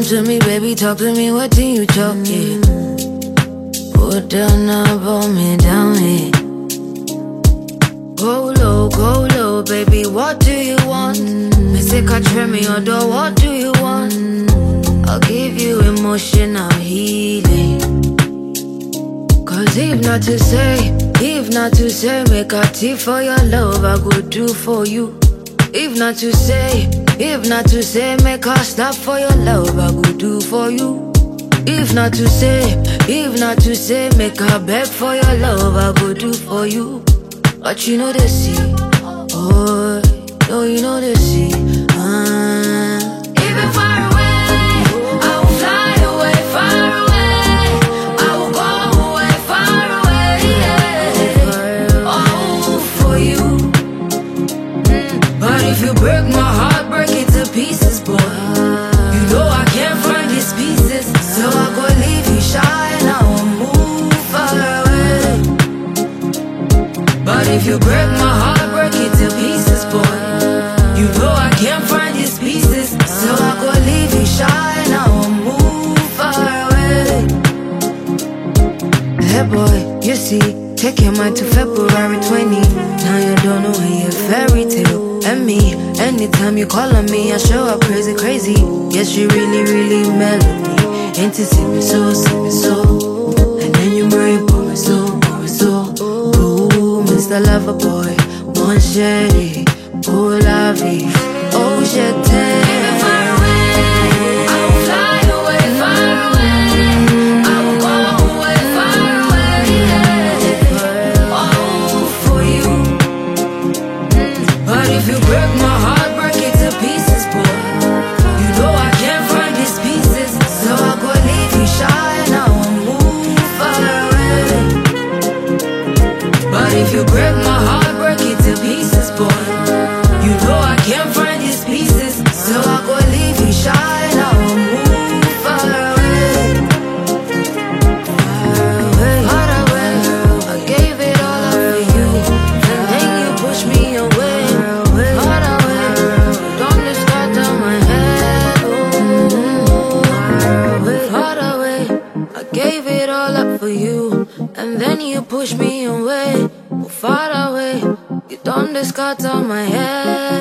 to me, baby, talk to me, what do you talking? Put down now, pull me down here. Go low, baby, what do you want? Me say catch me or do, what do you want? I'll give you emotional healing. Cause if not to say, make a tea for your love, I go do for you. If not to say, make a stop for your love, I go do for you. If not to say, make a beg for your love, I go do for you. But you know the sea, oh, no, you know the sea. Even far away, I will fly away, far away. I will go away, far away, yeah. Oh, for you. But if you break my heart, break it to pieces, boy. You know I can't find these pieces, so I go leave you shy and I will move far away. But if you break my heart, break it to pieces, boy. You know I can't find these pieces, so I go leave you shy and I will move far away. Hey boy, you see, take your mind to February 20. Now you don't know your fairy tale. And me, anytime you call on me, I show up crazy, crazy. Yes, you really, really mellow me. Ain't to see me so. And then you marry, pour me so. Ooh, Mr. Lover Boy, mon chéri, pour la vie. Oh, je t'aime. Far away, I will fly away, far away. I will go away, far away, yeah. Oh, for you. But if you break my heart, break it to pieces, boy. You know I can't find these pieces, so I go leave you shy and I will move far away. But if you break my heart, break it to pieces, boy. You know I can't find these pieces, so I go leave you shy and I will move far away. Far away. I gave it all up for you, and then you pushed me away. Far away. Don't let start down my head. Ooh. Far away. I gave it all up for you, and then you pushed me away. Far away. You don't discard on my head.